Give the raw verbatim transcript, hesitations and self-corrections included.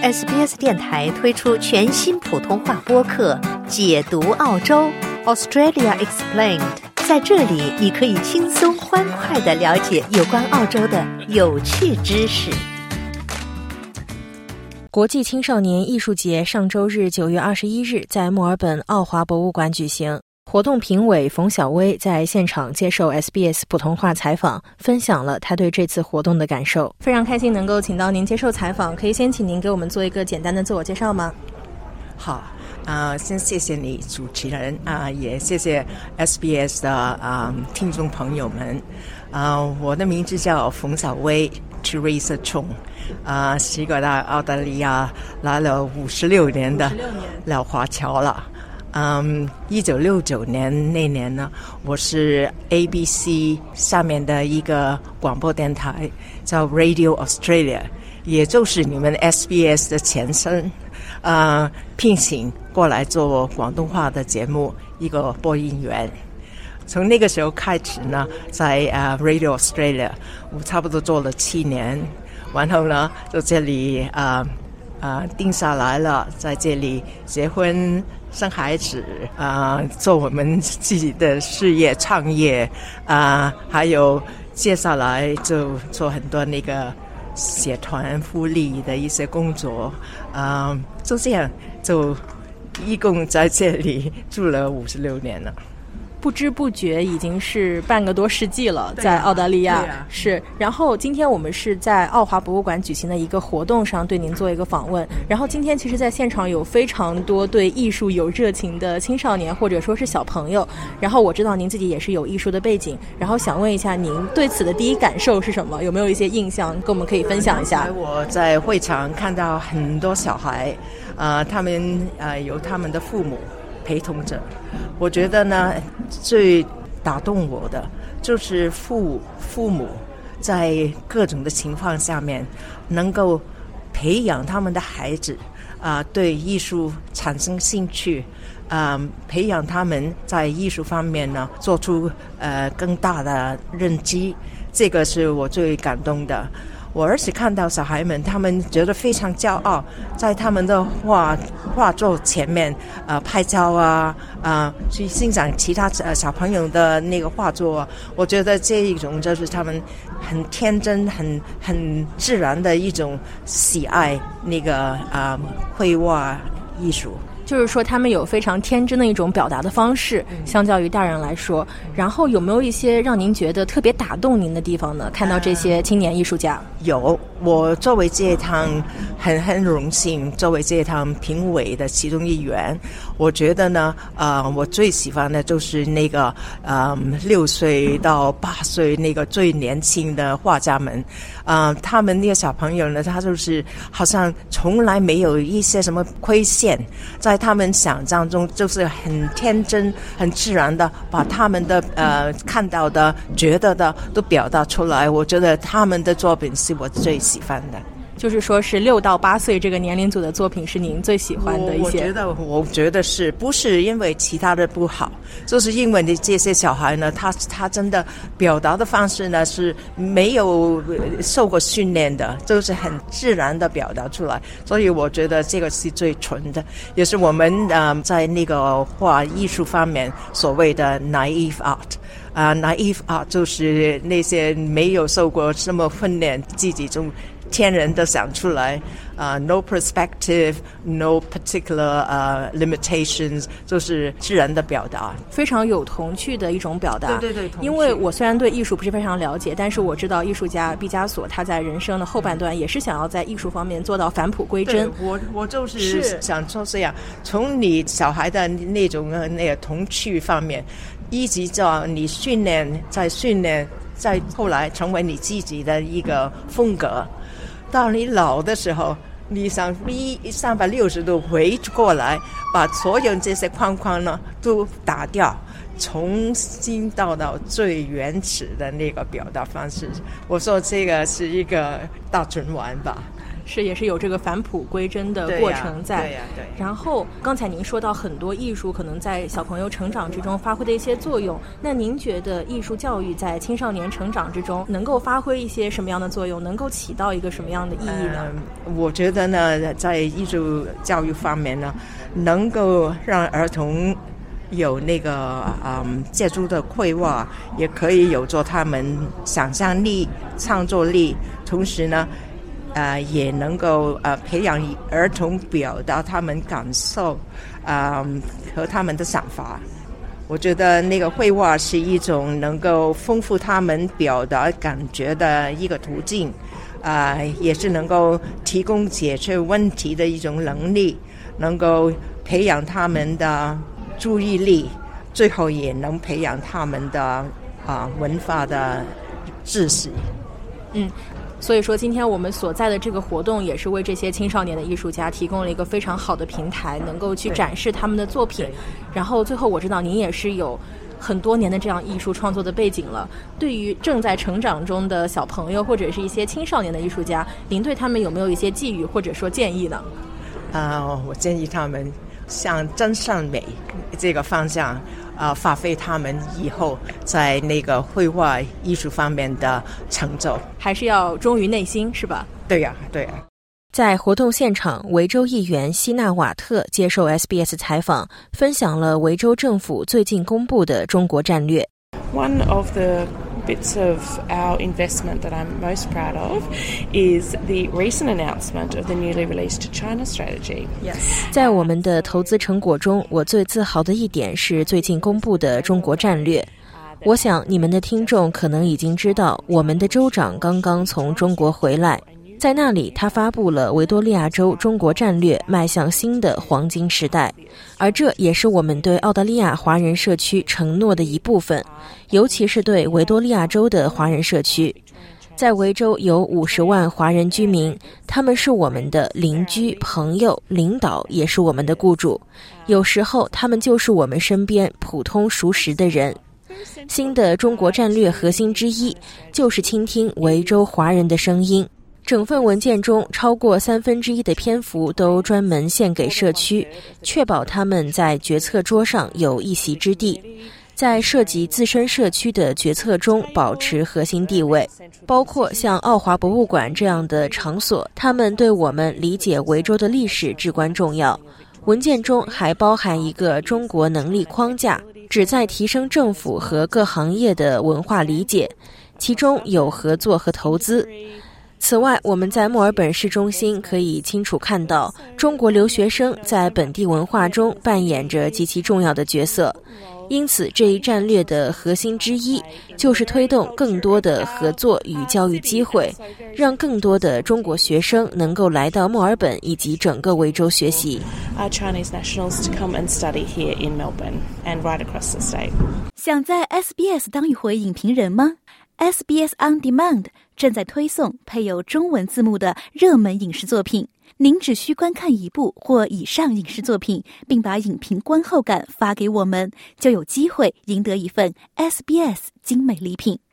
S B S 电台推出全新普通话播客《解读澳洲 Australia Explained》，在这里你可以轻松欢快地了解有关澳洲的有趣知识。 国际青少年艺术节上周日九月二十一日在墨尔本奥华博物馆举行。活动评委冯小薇在现场接受 S B S 普通话采访，分享了他对这次活动的感受。非常开心能够请到您接受采访，可以先请您给我们做一个简单的自我介绍吗？ 好，啊、呃，先谢谢你主持人啊、呃，也谢谢 S B S 的啊、呃、听众朋友们。啊、呃，我的名字叫冯小薇 Teresa Chong， 啊、呃，是一个在澳大利亚来了五十六年的老华侨了。嗯，一九六九年那年呢，我是 A B C 下面的一个广播电台，叫 Radio Australia， 也就是你们 S B S 的前身，呃，聘请过来做广东话的节目，一个播音员。从那个时候开始呢，在呃 Radio Australia， 我差不多做了七年，然后呢，就这里啊啊、呃、定下来了，在这里结婚。生孩子啊、呃，做我们自己的事业创业啊、呃，还有接下来就做很多那个社团福利的一些工作啊、呃，就这样就一共在这里住了五十六年了。 不知不觉已经是半个多世纪了，在澳大利亚、啊、是。然后今天我们是在奥华博物馆举行的一个活动上对您做一个访问。然后今天其实在现场有非常多对艺术有热情的青少年或者说是小朋友。然后我知道您自己也是有艺术的背景，然后想问一下您对此的第一感受是什么？有没有一些印象跟我们可以分享一下？ 我在会场看到很多小孩，呃，他们呃有他们的父母陪同着。我觉得呢，最打动我的就是父父母在各种的情况下面能够培养他们的孩子啊、呃，对艺术产生兴趣，啊、呃，培养他们在艺术方面呢做出呃更大的认知，这个是我最感动的。我儿子看到小孩们，他们觉得非常骄傲，在他们的画画作前面，呃，拍照啊，啊、呃，去欣赏其他呃小朋友的那个画作。我觉得这一种就是他们很天真、很很自然的一种喜爱那个啊、呃、绘画艺术。 就是说他们有非常天真的一种表达的方式，相较于大人来说。然后有没有一些让您觉得特别打动您的地方呢？看到这些青年艺术家。 有，我作为这一趟很很荣幸，作为这一趟评委的其中一员，我觉得呢，呃，我最喜欢的就是那个呃六岁到八岁那个最年轻的画家们，呃，他们那个小朋友呢，他就是好像从来没有一些什么亏欠，在他们想象中就是很天真、很自然的把他们的呃看到的、觉得的都表达出来。我觉得他们的作品是我最喜欢的。 就是说是六到八岁这个年龄组的作品是您最喜欢的一些。 我, 我觉得，我觉得是不是因为其他的不好，就是因为你这些小孩呢，他他真的表达的方式呢是没有受过训练的，就是很自然的表达出来。所以我觉得这个是最纯的，也是我们呃在那个画艺术方面所谓的 naive art。啊、uh, ，naive art 就是那些没有受过什么训练，自己中天然的想出来，啊、uh, ，no perspective, no particular 呃、uh, limitations， 就是自然的表达， 非常有童趣的一种表达。 对对对， 因为我虽然对艺术不是非常了解，但是我知道艺术家毕加索他在人生的后半段也是想要在艺术方面做到返璞归真。 我我就是想说这样，从你小孩的那种那个童趣方面。一直到你训练，再训练，再后来成为你自己的一个风格。到你老的时候，你想一三百六十度回过来，把所有这些框框呢都打掉，重新到到最原始的那个表达方式。我说这个是一个大循环吧。 是也是有这个返璞归真的过程在。 对呀、对呀、对。 然后刚才您说到很多艺术可能在小朋友成长之中发挥的一些作用，那您觉得艺术教育在青少年成长之中能够发挥一些什么样的作用，能够起到一个什么样的意义呢？ 呃、我觉得呢，在艺术教育方面呢，能够让儿童有那个嗯借助的绘画，也可以有助他们想象力、创作力，同时呢呃也能够呃培养儿童表达他们感受呃和他们的想法。我觉得那个绘画是一种能够丰富他们表达感觉的一个途径，呃也是能够提供解决问题的一种能力，能够培养他们的注意力，最后也能培养他们的啊、呃、文化的知识。 嗯，所以说今天我们所在的这个活动也是为这些青少年的艺术家提供了一个非常好的平台，能够去展示他们的作品。然后最后我知道您也是有很多年的这样艺术创作的背景了，对于正在成长中的小朋友或者是一些青少年的艺术家，您对他们有没有一些寄语或者说建议呢？ 啊、呃，我建议他们向真善美这个方向啊、呃，发挥他们以后在那个绘画艺术方面的成就， 还是要忠于内心，是吧？ 对呀、啊，对呀、啊。 在活动现场，维州议员希纳瓦特接受 S B S 采访，分享了维州政府最近公布的中国战略。 One of the bits of our investment that I'm most proud of is the recent announcement of the newly released China strategy. Yes. 在我们的投资成果中，我最自豪的一点是最近公布的中国战略。我想你们的听众可能已经知道，我们的州长刚刚从中国回来，在那里他发布了维多利亚州中国战略迈向新的黄金时代，而这也是我们对澳大利亚华人社区承诺的一部分，尤其是对维多利亚州的华人社区。在维州有五十万华人居民，他们是我们的邻居、朋友、领导，也是我们的雇主，有时候他们就是我们身边普通熟识的人。新的中国战略核心之一就是倾听维州华人的声音，整份文件中超过三分之一的篇幅都专门献给社区，确保他们在决策桌上有一席之地，在涉及自身社区的决策中保持核心地位，包括像奥华博物馆这样的场所，他们对我们理解维州的历史至关重要。文件中还包含一个中国能力框架，旨在提升政府和各行业的文化理解，其中有合作和投资。此外，我们在墨尔本市中心可以清楚看到，中国留学生在本地文化中扮演着极其重要的角色。因此，这一战略的核心之一就是推动更多的合作与教育机会，让更多的中国学生能够来到墨尔本以及整个维州学习。 Our Chinese nationals to come and study here in Melbourne and right across the state. 想在 S B S 当一回影评人吗？ S B S On Demand 正在推送配有中文字幕的热门影视作品。您只需观看一部或以上影视作品，并把影评观后感发给我们，就有机会赢得一份 S B S 精美礼品。